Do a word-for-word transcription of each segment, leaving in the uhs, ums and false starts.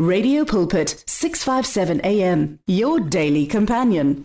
Radio Pulpit, six fifty-seven A M, your daily companion.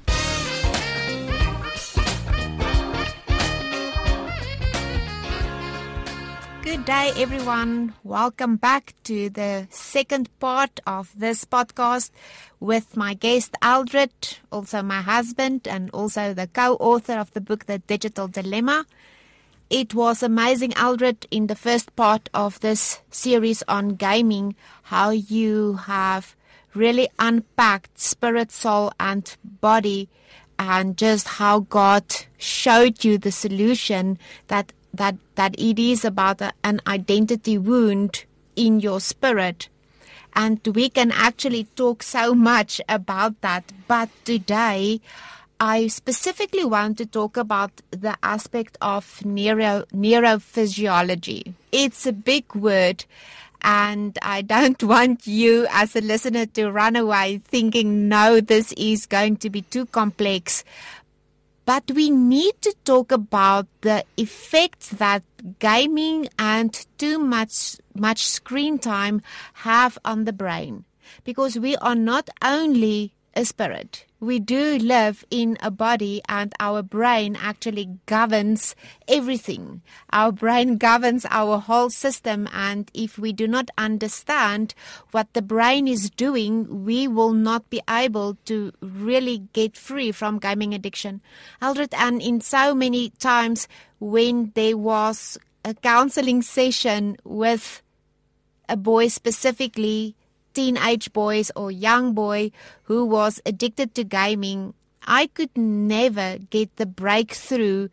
Good day, everyone. Welcome back to the second part of this podcast with my guest, Aldred, also my husband, and also the co-author of the book, The Digital Dilemma. It was amazing, Aldred, in the first part of this series on gaming, how you have really unpacked spirit, soul, and body, and just how God showed you the solution that that that it is about a, an identity wound in your spirit. And we can actually talk so much about that. But today, I specifically want to talk about the aspect of neuro, neurophysiology. It's a big word, and I don't want you as a listener to run away thinking, no, this is going to be too complex. But we need to talk about the effects that gaming and too much much screen time have on the brain. Because we are not only a spirit. We do live in a body, and our brain actually governs everything. Our brain governs our whole system, and if we do not understand what the brain is doing, we will not be able to really get free from gaming addiction. Aldred, and in so many times when there was a counseling session with a boy specifically, teenage boys or young boy who was addicted to gaming, I could never get the breakthrough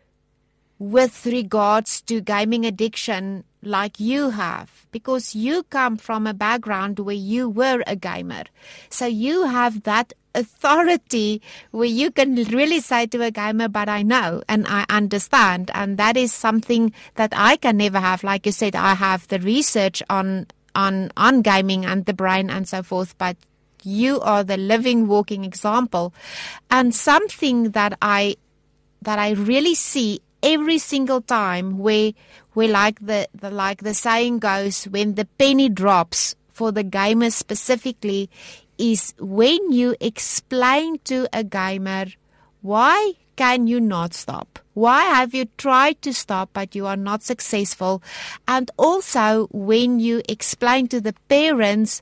with regards to gaming addiction like you have, because you come from a background where you were a gamer. So you have that authority where you can really say to a gamer, but I know and I understand. And that is something that I can never have. Like you said, I have the research on on on gaming and the brain and so forth, but you are the living, walking example. And something that I that I really see every single time where where like the, the like the saying goes, when the penny drops for the gamer specifically, is when you explain to a gamer, why can you not stop? Why have you tried to stop but you are not successful? And also when you explain to the parents,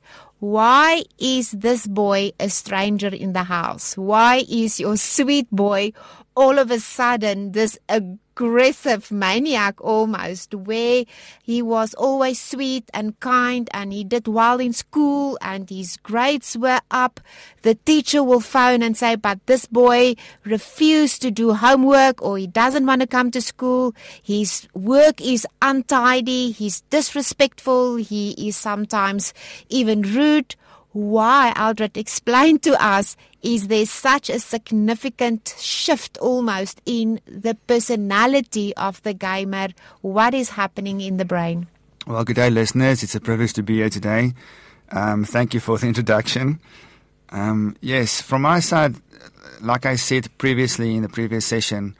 why is this boy a stranger in the house? Why is your sweet boy all of a sudden this aggressive maniac almost, where he was always sweet and kind and he did well in school and his grades were up? The teacher will phone and say, but this boy refused to do homework, or he doesn't want to come to school. His work is untidy. He's disrespectful. He is sometimes even rude. Why, Aldred, explain to us, is there such a significant shift almost in the personality of the gamer? What is happening in the brain? Well, good day, listeners. It's a privilege to be here today. Um, thank you for the introduction. Um, yes, from my side, like I said previously in the previous session,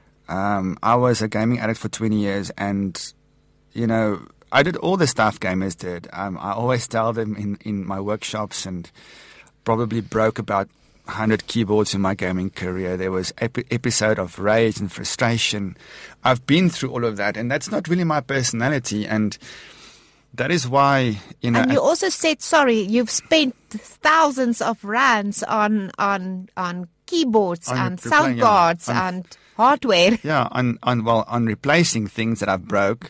um, I was a gaming addict for twenty years, and, you know, I did all the stuff gamers did. Um, I always tell them in, in my workshops, and probably broke about one hundred keyboards in my gaming career. There was epi- episode of rage and frustration. I've been through all of that, and that's not really my personality. And that is why, you know. And you also said, sorry, you've spent thousands of rands on on on keyboards on and replaying, sound yeah, cards on, and hardware. Yeah, on on well on replacing things that I've broke.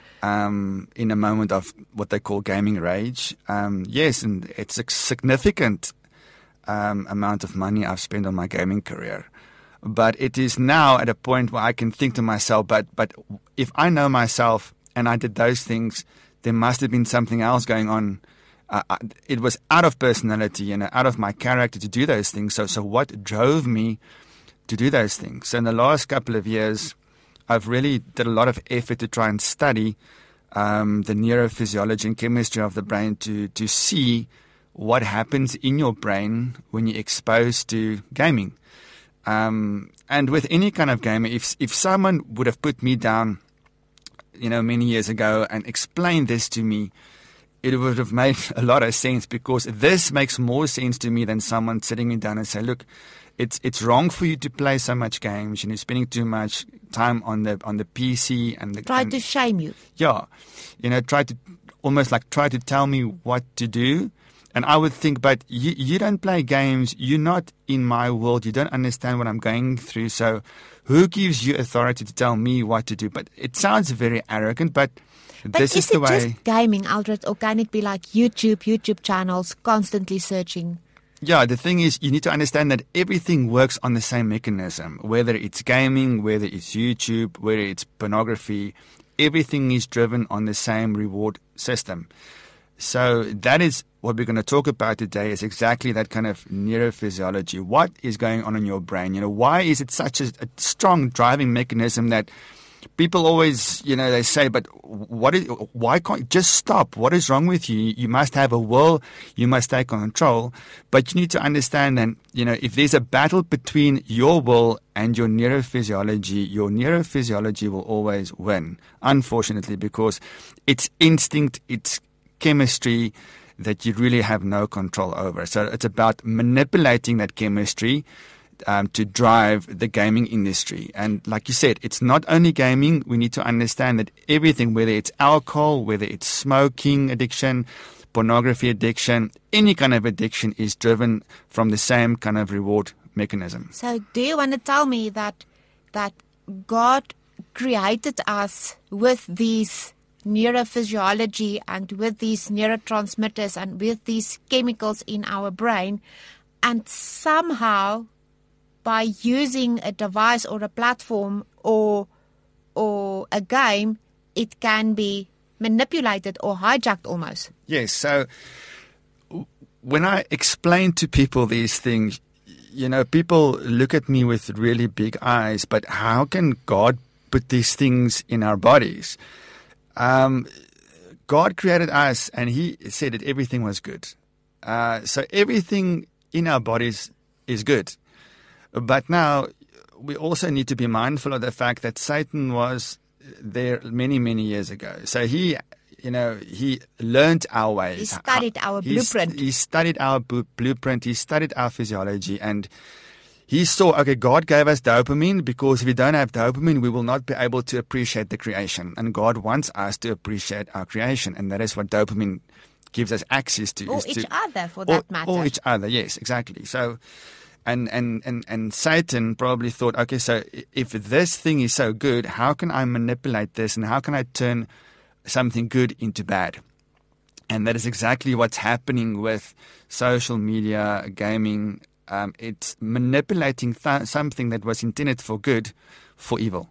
Um, in a moment of what they call gaming rage. Um, yes, and it's a significant um, amount of money I've spent on my gaming career. But it is now at a point where I can think to myself, but but if I know myself and I did those things, there must have been something else going on. Uh, it was out of personality and out of my character to do those things. So, so what drove me to do those things? So in the last couple of years, I've really did a lot of effort to try and study um, the neurophysiology and chemistry of the brain to to see what happens in your brain when you're exposed to gaming. Um, and with any kind of gamer, if if someone would have put me down, you know, many years ago and explained this to me, it would have made a lot of sense, because this makes more sense to me than someone sitting me down and say, look, it's it's wrong for you to play so much games and you're spending too much time on the on the P C and the Try and, to shame you. Yeah. You know, try to almost like try to tell me what to do. And I would think, but you, you don't play games. You're not in my world. You don't understand what I'm going through. So who gives you authority to tell me what to do? But it sounds very arrogant, but, but this is, is the it way. Just gaming, Aldred, or can it be like YouTube, YouTube channels, constantly searching? Yeah, the thing is, you need to understand that everything works on the same mechanism. Whether it's gaming, whether it's YouTube, whether it's pornography, everything is driven on the same reward system. So that is what we're going to talk about today, is exactly that kind of neurophysiology. What is going on in your brain? You know, why is it such a, a strong driving mechanism that people always, you know, they say, but what is, why can't you just stop? What is wrong with you? You must have a will. You must take control. But you need to understand that, you know, if there's a battle between your will and your neurophysiology, your neurophysiology will always win, unfortunately, because it's instinct, it's chemistry that you really have no control over. So it's about manipulating that chemistry Um, to drive the gaming industry. And like you said, it's not only gaming. We need to understand that everything, whether it's alcohol, whether it's smoking addiction, pornography addiction, any kind of addiction is driven from the same kind of reward mechanism. So do you want to tell me that that God created us with these neurophysiology and with these neurotransmitters and with these chemicals in our brain, and somehow by using a device or a platform or or a game, it can be manipulated or hijacked almost? Yes, so when I explain to people these things, you know, people look at me with really big eyes, but how can God put these things in our bodies? Um, God created us and He said that everything was good. Uh, so everything in our bodies is good. But now we also need to be mindful of the fact that Satan was there many, many years ago. So he, you know, he learned our ways. He studied our he blueprint. St- he studied our bu- blueprint. He studied our physiology. And he saw, okay, God gave us dopamine, because if we don't have dopamine, we will not be able to appreciate the creation. And God wants us to appreciate our creation. And that is what dopamine gives us access to. Or is each to, other, for that or, matter. Or each other, yes, exactly. So... And, and, and, and Satan probably thought, okay, so if this thing is so good, how can I manipulate this and how can I turn something good into bad? And that is exactly what's happening with social media, gaming. Um, it's manipulating th- something that was intended for good for evil.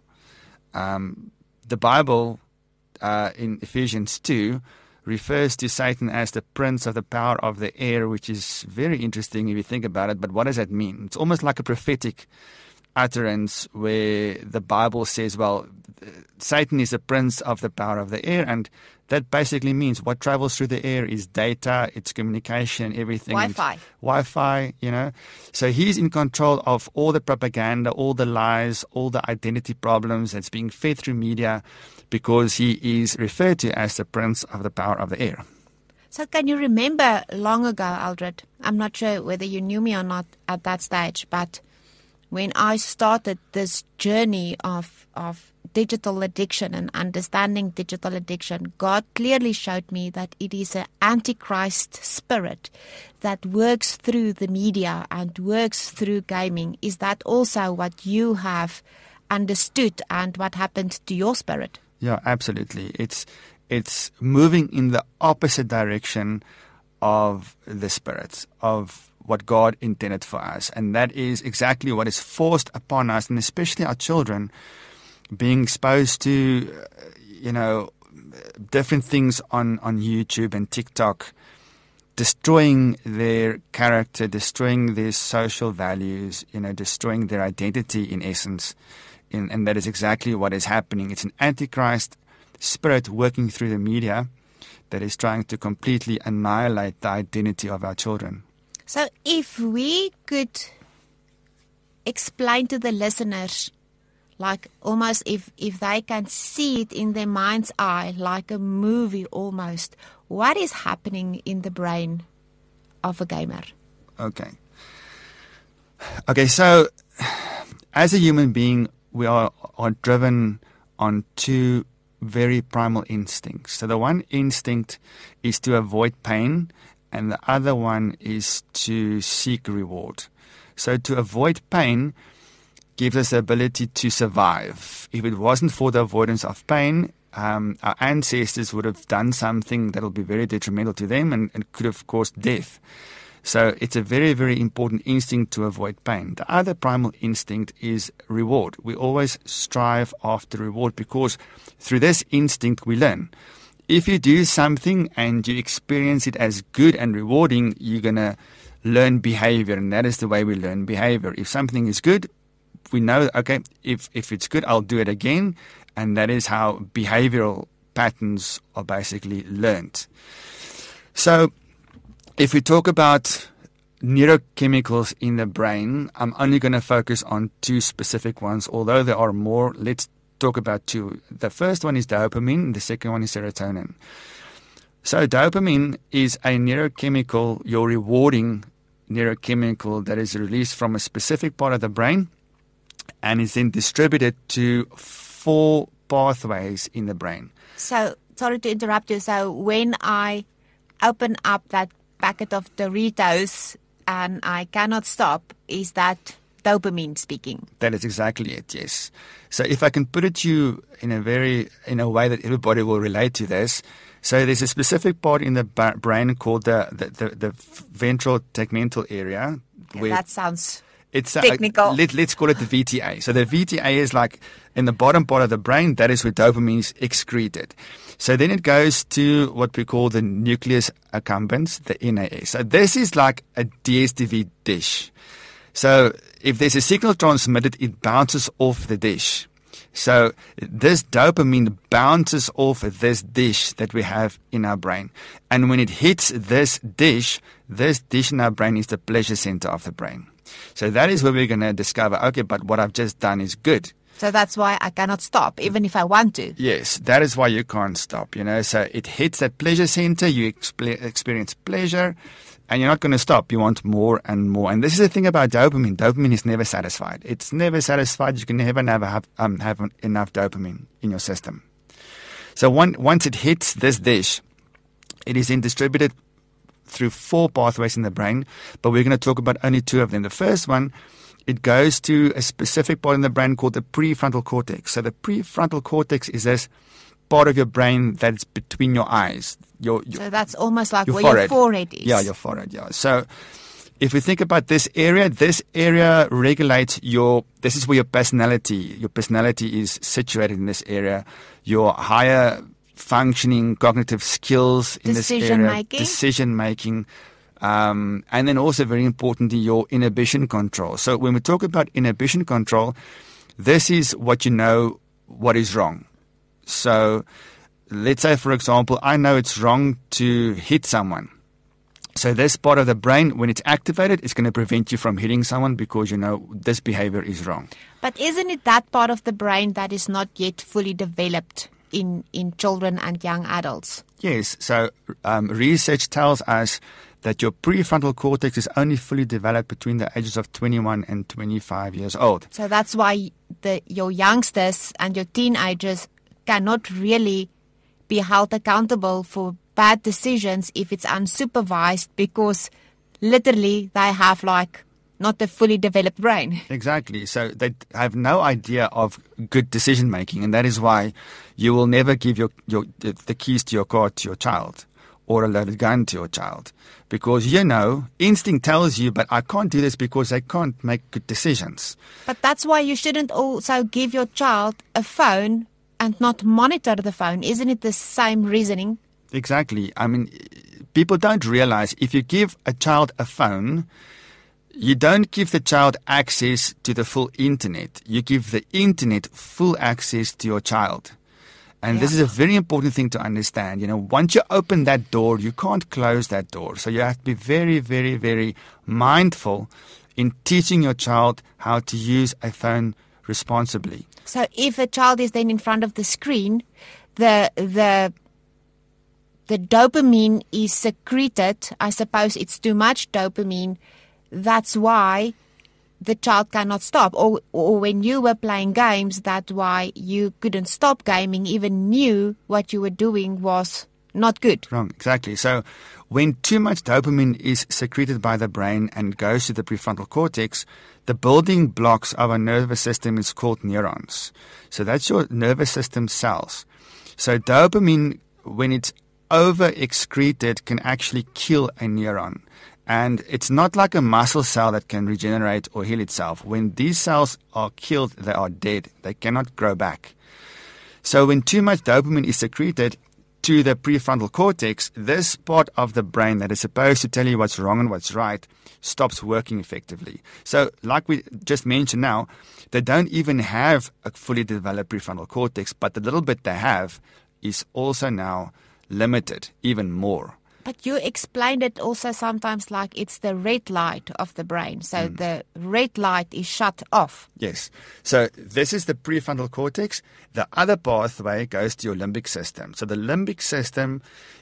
Um, the Bible uh, in Ephesians two refers to Satan as the prince of the power of the air, which is very interesting if you think about it. But what does that mean? It's almost like a prophetic utterance where the Bible says, well, Satan is the prince of the power of the air, and that basically means what travels through the air is data, it's communication, everything. Wi-Fi. Wi-Fi, you know. So he's in control of all the propaganda, all the lies, all the identity problems that's being fed through media, because he is referred to as the prince of the power of the air. So can you remember long ago, Aldred, I'm not sure whether you knew me or not at that stage, but when I started this journey of of digital addiction and understanding digital addiction, God clearly showed me that it is an antichrist spirit that works through the media and works through gaming. Is that also what you have understood and what happened to your spirit? Yeah, absolutely. It's it's moving in the opposite direction of the spirits, of what God intended for us. And that is exactly what is forced upon us, and especially our children, being exposed to, you know, different things on, on YouTube and TikTok, destroying their character, destroying their social values, you know, destroying their identity in essence. In, and that is exactly what is happening. It's an antichrist spirit working through the media that is trying to completely annihilate the identity of our children. So if we could explain to the listeners like almost if, if they can see it in their mind's eye, like a movie almost, what is happening in the brain of a gamer? Okay. Okay, so as a human being, we are, are driven on two very primal instincts. So the one instinct is to avoid pain, and the other one is to seek reward. So to avoid pain gives us the ability to survive. If it wasn't for the avoidance of pain, um, our ancestors would have done something that will be very detrimental to them and, and could have caused death. So it's a very, very important instinct to avoid pain. The other primal instinct is reward. We always strive after reward because through this instinct we learn. If you do something and you experience it as good and rewarding, you're going to learn behavior, and that is the way we learn behavior. If something is good, we know, okay, if, if it's good, I'll do it again, and that is how behavioral patterns are basically learned. So if we talk about neurochemicals in the brain, I'm only going to focus on two specific ones, although there are more. Let's talk about two. The first one is dopamine, the second one is serotonin. So dopamine is a neurochemical, your rewarding neurochemical that is released from a specific part of the brain and is then distributed to four pathways in the brain. So, sorry to interrupt you. So when I open up that packet of Doritos and I cannot stop, is that dopamine speaking? That is exactly it, yes. So if I can put it to you in a very, in a way that everybody will relate to this. So there's a specific part in the ba- brain called the, the, the, the ventral tegmental area. Okay, where that sounds it's technical. A, let, let's call it the V T A. So the V T A is like in the bottom part of the brain, that is where dopamine is excreted. So then it goes to what we call the nucleus accumbens, the N A S. So this is like a D S T V dish. So if there's a signal transmitted, it bounces off the dish. So this dopamine bounces off this dish that we have in our brain. And when it hits this dish, this dish in our brain is the pleasure center of the brain. So that is where we're going to discover, okay, but what I've just done is good. So that's why I cannot stop, even if I want to. Yes, that is why you can't stop, you know. So it hits that pleasure center, you exp- experience pleasure, and you're not going to stop. You want more and more. And this is the thing about dopamine. Dopamine is never satisfied. It's never satisfied. You can never, never have, um, have enough dopamine in your system. So one, once it hits this dish, it is then distributed through four pathways in the brain, but we're going to talk about only two of them. The first one, it goes to a specific part in the brain called the prefrontal cortex. So the prefrontal cortex is this part of your brain that's between your eyes. Your, your, so that's almost like your where forehead. your forehead is. Yeah, your forehead, yeah. So if we think about this area, this area regulates your, this is where your personality, your personality is situated in this area. Your higher functioning cognitive skills in decision this area. Making. Decision making. Um, and then also very importantly, your inhibition control. So when we talk about inhibition control, this is what you know what is wrong. So let's say, for example, I know it's wrong to hit someone. So this part of the brain, when it's activated, it's going to prevent you from hitting someone because you know this behavior is wrong. But isn't it that part of the brain that is not yet fully developed in, in children and young adults? Yes. So um, research tells us that your prefrontal cortex is only fully developed between the ages of twenty-one and twenty-five years old. So that's why the, your youngsters and your teenagers cannot really be held accountable for bad decisions if it's unsupervised, because literally they have like not a fully developed brain. Exactly. So they have no idea of good decision making, and that is why you will never give your, your the keys to your car to your child or a loaded gun to your child, because you know instinct tells you, but I can't do this because they can't make good decisions. But that's why you shouldn't also give your child a phone and not monitor the phone. Isn't it the same reasoning? Exactly. I mean, people don't realize if you give a child a phone, you don't give the child access to the full internet. You give the internet full access to your child. And yeah. This is a very important thing to understand. You know, once you open that door, you can't close that door. So you have to be very, very, very mindful in teaching your child how to use a phone responsibly. So if a child is then in front of the screen, the the the dopamine is secreted. I suppose it's too much dopamine. That's why the child cannot stop. Or, or when you were playing games, that's why you couldn't stop gaming, even knew what you were doing was not good. Wrong, exactly. So when too much dopamine is secreted by the brain and goes to the prefrontal cortex, the building blocks of our nervous system is called neurons. So that's your nervous system cells. So dopamine, when it's over-excreted, can actually kill a neuron. And it's not like a muscle cell that can regenerate or heal itself. When these cells are killed, they are dead. They cannot grow back. So when too much dopamine is secreted to the prefrontal cortex, this part of the brain that is supposed to tell you what's wrong and what's right stops working effectively. So like we just mentioned now, they don't even have a fully developed prefrontal cortex, but the little bit they have is also now limited even more. But you explained it also sometimes like it's the red light of the brain. So mm. the red light is shut off. Yes. So this is the prefrontal cortex. The other pathway goes to your limbic system. So the limbic system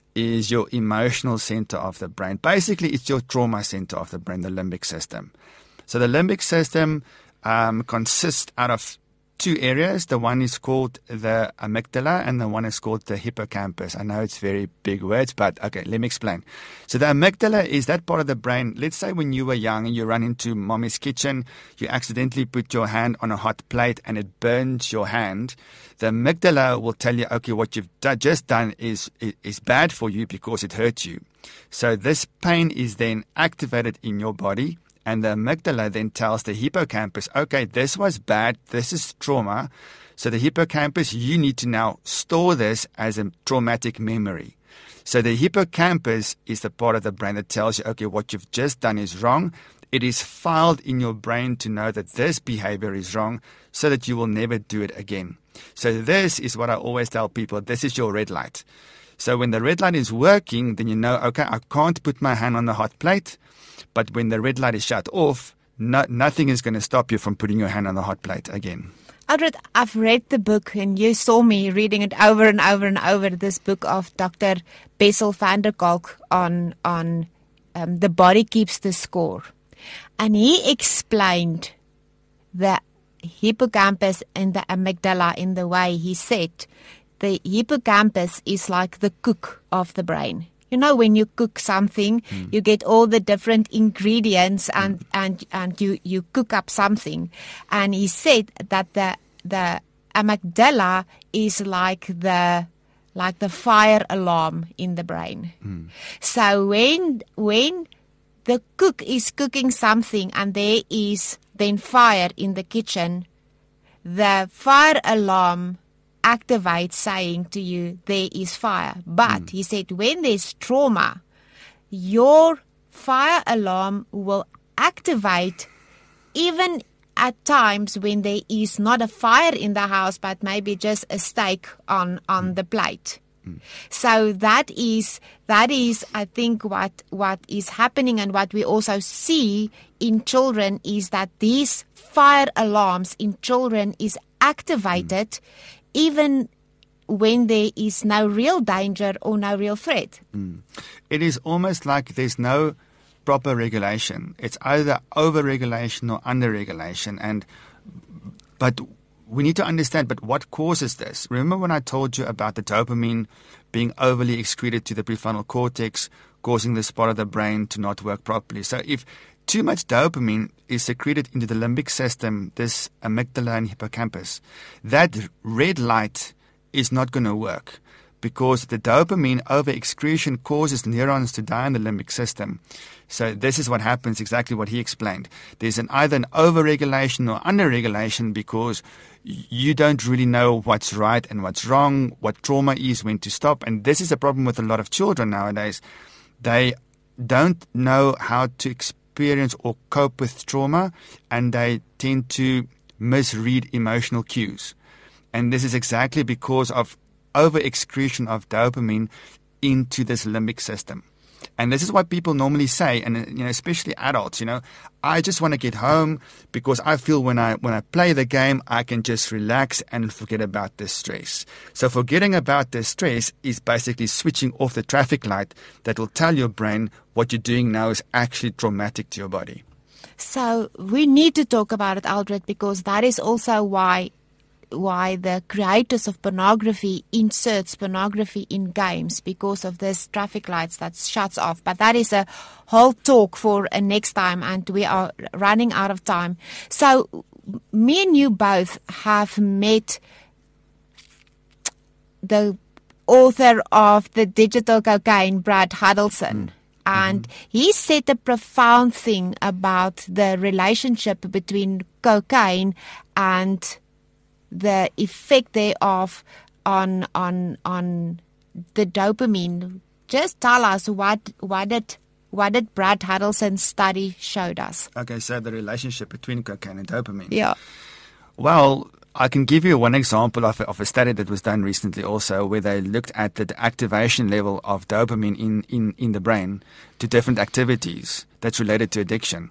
is your emotional center of the brain. Basically, it's your trauma center of the brain, the limbic system. So the limbic system um, consists out of two areas. The one is called the amygdala and the one is called the hippocampus. I know it's very big words, but okay, let me explain. So the amygdala is that part of the brain. Let's say when you were young and you run into mommy's kitchen, you accidentally put your hand on a hot plate and it burns your hand. The amygdala will tell you, okay, what you've do- just done is, is, is bad for you because it hurt you. So this pain is then activated in your body. And the amygdala then tells the hippocampus, okay, this was bad, this is trauma. So the hippocampus, you need to now store this as a traumatic memory. So the hippocampus is the part of the brain that tells you, okay, what you've just done is wrong. It is filed in your brain to know that this behavior is wrong so that you will never do it again. So this is what I always tell people, this is your red light. So when the red light is working, then you know, okay, I can't put my hand on the hot plate. But when the red light is shut off, no, nothing is going to stop you from putting your hand on the hot plate again. Aldred, I've read the book and you saw me reading it over and over and over, this book of Doctor Bessel van der Kolk on, on um, The Body Keeps the Score. And he explained the hippocampus and the amygdala in the way he said the hippocampus is like the cook of the brain. You know, when you cook something, mm. you get all the different ingredients and, mm. and, and you, you cook up something. And he said that the, the amygdala is like the, like the fire alarm in the brain. Mm. So when, when the cook is cooking something and there is then fire in the kitchen, the fire alarm activate saying to you, there is fire. But mm. he said, when there's trauma, your fire alarm will activate even at times when there is not a fire in the house, but maybe just a steak on, on mm. the plate. Mm. So that is, that is, I think, what, what is happening and what we also see in children is that these fire alarms in children is activated mm. even when there is no real danger or no real threat. Mm. It is almost like there's no proper regulation. It's either over-regulation or under-regulation. And but we need to understand, but what causes this? Remember when I told you about the dopamine being overly excreted to the prefrontal cortex, causing this part of the brain to not work properly? So if too much dopamine is secreted into the limbic system, this amygdala and hippocampus, that red light is not going to work because the dopamine over-excretion causes neurons to die in the limbic system. So this is what happens, exactly what he explained. There's an either an over-regulation or under-regulation because you don't really know what's right and what's wrong, what trauma is, when to stop. And this is a problem with a lot of children nowadays. They don't know how to experience experience or cope with trauma, and they tend to misread emotional cues. And this is exactly because of over-excretion of dopamine into this limbic system. And this is what people normally say, and you know, especially adults, you know, I just want to get home because I feel when I when I play the game, I can just relax and forget about the stress. So forgetting about the stress is basically switching off the traffic light that will tell your brain what you're doing now is actually traumatic to your body. So we need to talk about it, Aldred, because that is also why why the creators of pornography inserts pornography in games, because of this traffic lights that shuts off. But that is a whole talk for a next time, and we are running out of time. So me and you both have met the author of The Digital Cocaine, Brad Huddleston. Mm. And mm-hmm. he said a profound thing about the relationship between cocaine and the effect thereof on on on the dopamine. Just tell us what what did what did Brad Huddleston's study showed us? Okay, so the relationship between cocaine and dopamine. Yeah. Well, I can give you one example of a, of a study that was done recently also, where they looked at the activation level of dopamine in, in, in the brain to different activities that's related to addiction.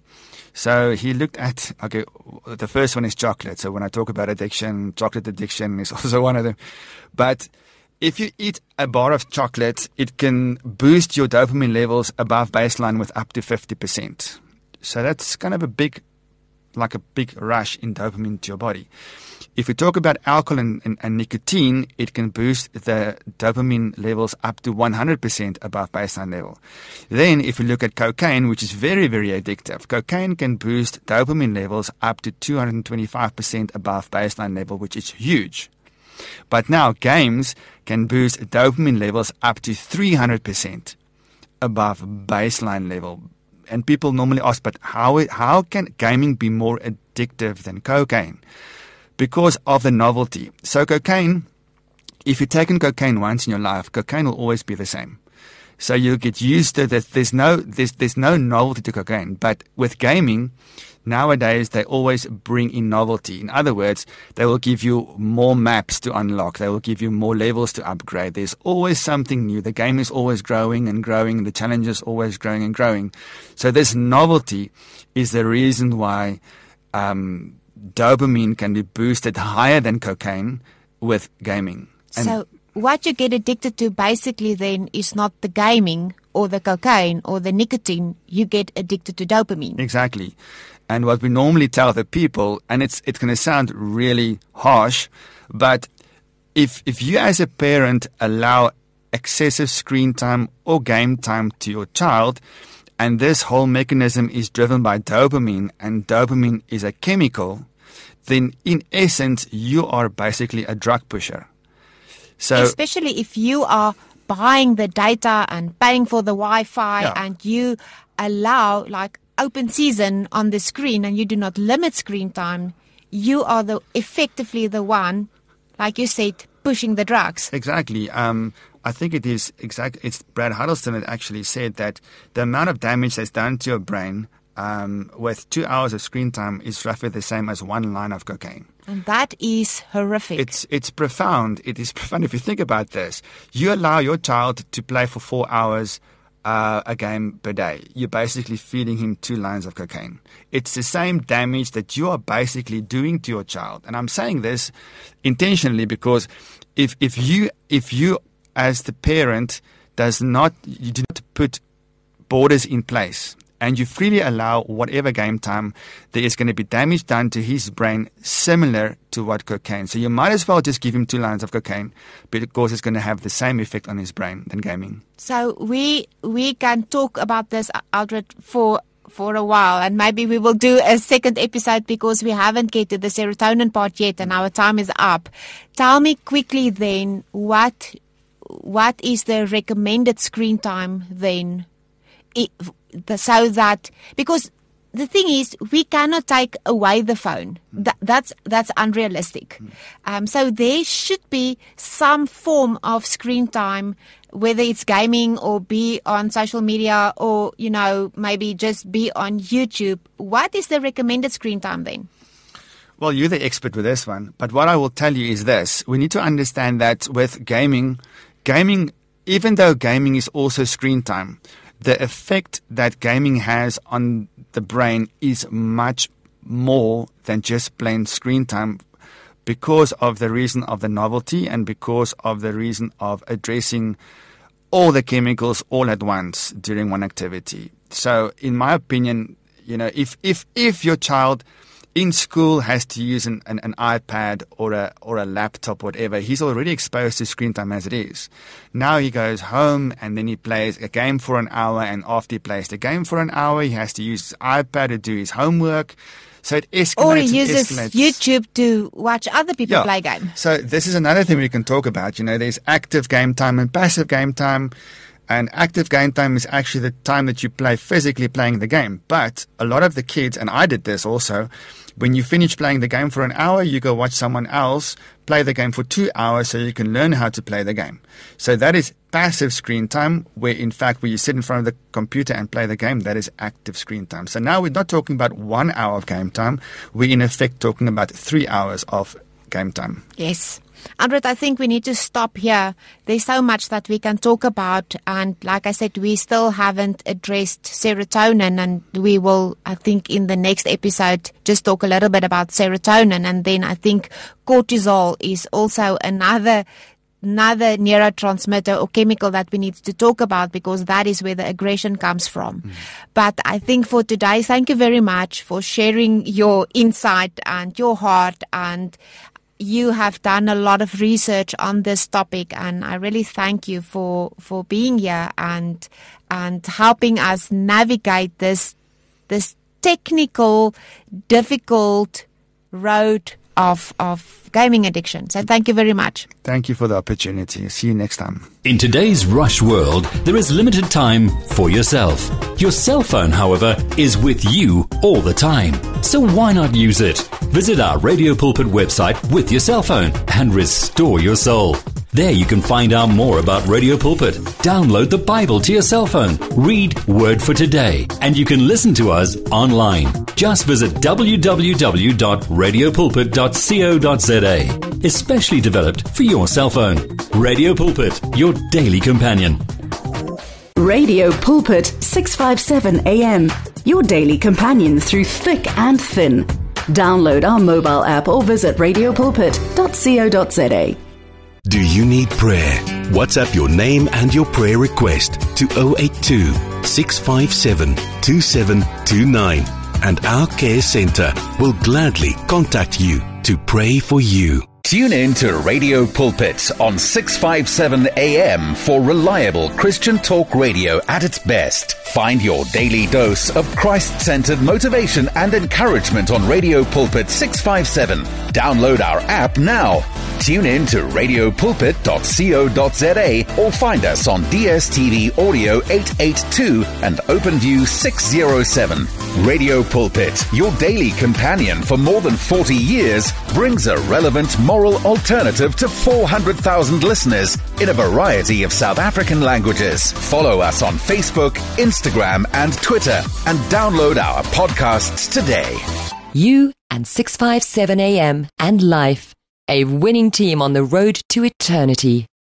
So he looked at, okay, the first one is chocolate. So when I talk about addiction, chocolate addiction is also one of them. But if you eat a bar of chocolate, it can boost your dopamine levels above baseline with up to fifty percent. So that's kind of a big, like a big rush in dopamine to your body. If we talk about alcohol and, and, and nicotine, it can boost the dopamine levels up to one hundred percent above baseline level. Then if we look at cocaine, which is very, very addictive, cocaine can boost dopamine levels up to two hundred twenty-five percent above baseline level, which is huge. But now games can boost dopamine levels up to three hundred percent above baseline level. And people normally ask, but how how can gaming be more addictive than cocaine? Because of the novelty. So cocaine, if you've taken cocaine once in your life, cocaine will always be the same. So you get used to that. There's no there's there's no novelty to cocaine. But with gaming, nowadays they always bring in novelty. In other words, they will give you more maps to unlock. They will give you more levels to upgrade. There's always something new. The game is always growing and growing. The challenge is always growing and growing. So this novelty is the reason why um, dopamine can be boosted higher than cocaine with gaming. And so what you get addicted to basically then is not the gaming or the cocaine or the nicotine. You get addicted to dopamine. Exactly. And what we normally tell the people, and it's it's going to sound really harsh, but if if you as a parent allow excessive screen time or game time to your child, and this whole mechanism is driven by dopamine, and dopamine is a chemical, then in essence, you are basically a drug pusher. So, especially if you are buying the data and paying for the Wi-Fi, yeah. and you allow like open season on the screen and you do not limit screen time, you are the effectively the one, like you said, pushing the drugs. Exactly. Um, I think it is exact. It's Brad Huddleston that actually said that the amount of damage that's done to your brain um, with two hours of screen time is roughly the same as one line of cocaine. And that is horrific. It's it's profound. It is profound if you think about this. You allow your child to play for four hours uh, a game per day. You're basically feeding him two lines of cocaine. It's the same damage that you are basically doing to your child. And I'm saying this intentionally because if if you if you as the parent does not you do not put borders in place, and you freely allow whatever game time, there is going to be damage done to his brain similar to what cocaine. So you might as well just give him two lines of cocaine because it's going to have the same effect on his brain than gaming. So we we can talk about this, Aldred, for for a while, and maybe we will do a second episode because we haven't get to the serotonin part yet and our time is up. Tell me quickly then, what what is the recommended screen time then? It, the, so that, because the thing is, we cannot take away the phone. Mm. That, that's that's unrealistic. Mm. Um, so there should be some form of screen time, whether it's gaming or be on social media or, you know, maybe just be on YouTube. What is the recommended screen time then? Well, you're the expert with this one. But what I will tell you is this. We need to understand that with gaming, gaming, even though gaming is also screen time, the effect that gaming has on the brain is much more than just plain screen time, because of the reason of the novelty and because of the reason of addressing all the chemicals all at once during one activity. So in my opinion, you know, if if if your child in school has to use an, an, an iPad or a or a laptop, whatever, he's already exposed to screen time as it is. Now he goes home and then he plays a game for an hour, and after he plays the game for an hour, he has to use his iPad to do his homework. So it escalates. Or he uses escalates. YouTube to watch other people yeah. play game. So this is another thing we can talk about. You know, there's active game time and passive game time. And active game time is actually the time that you play physically playing the game. But a lot of the kids, and I did this also, when you finish playing the game for an hour, you go watch someone else play the game for two hours so you can learn how to play the game. So that is passive screen time, where in fact when you sit in front of the computer and play the game, that is active screen time. So now we're not talking about one hour of game time. We're in effect talking about three hours of game time. Yes. Andret, I think we need to stop here. There's so much that we can talk about, and like I said, we still haven't addressed serotonin, and we will, I think, in the next episode just talk a little bit about serotonin, and then I think cortisol is also another another neurotransmitter or chemical that we need to talk about, because that is where the aggression comes from. Mm. But I think for today, thank you very much for sharing your insight and your heart, and you have done a lot of research on this topic, and I really thank you for, for being here and and helping us navigate this this technical, difficult road of of gaming addiction. So thank you very much. Thank you for the opportunity. See you next time. In today's rush world, there is limited time for yourself. Your cell phone, however, is with you all the time. So why not use it? Visit our Radio Pulpit website with your cell phone and restore your soul. There you can find out more about Radio Pulpit. Download the Bible to your cell phone. Read Word for Today. And you can listen to us online. Just visit w w w dot radio pulpit dot co dot z a. Especially developed for your cell phone. Radio Pulpit, your daily companion. Radio Pulpit six fifty-seven A M, your daily companion through thick and thin. Download our mobile app or visit radio pulpit dot co dot z a. Do you need prayer? WhatsApp your name and your prayer request to zero eight two, six five seven, two seven two nine, and our care centre will gladly contact you to pray for you. Tune in to Radio Pulpit on six fifty-seven A M for reliable Christian talk radio at its best. Find your daily dose of Christ-centered motivation and encouragement on Radio Pulpit six fifty-seven. Download our app now. Tune in to radio pulpit dot co dot z a or find us on D S T V Audio eight eighty-two and OpenView six oh seven. Radio Pulpit, your daily companion for more than forty years, brings a relevant moral alternative to four hundred thousand listeners in a variety of South African languages. Follow us on Facebook, Instagram and Twitter, and download our podcasts today. You and six fifty-seven A M and Life, a winning team on the road to eternity.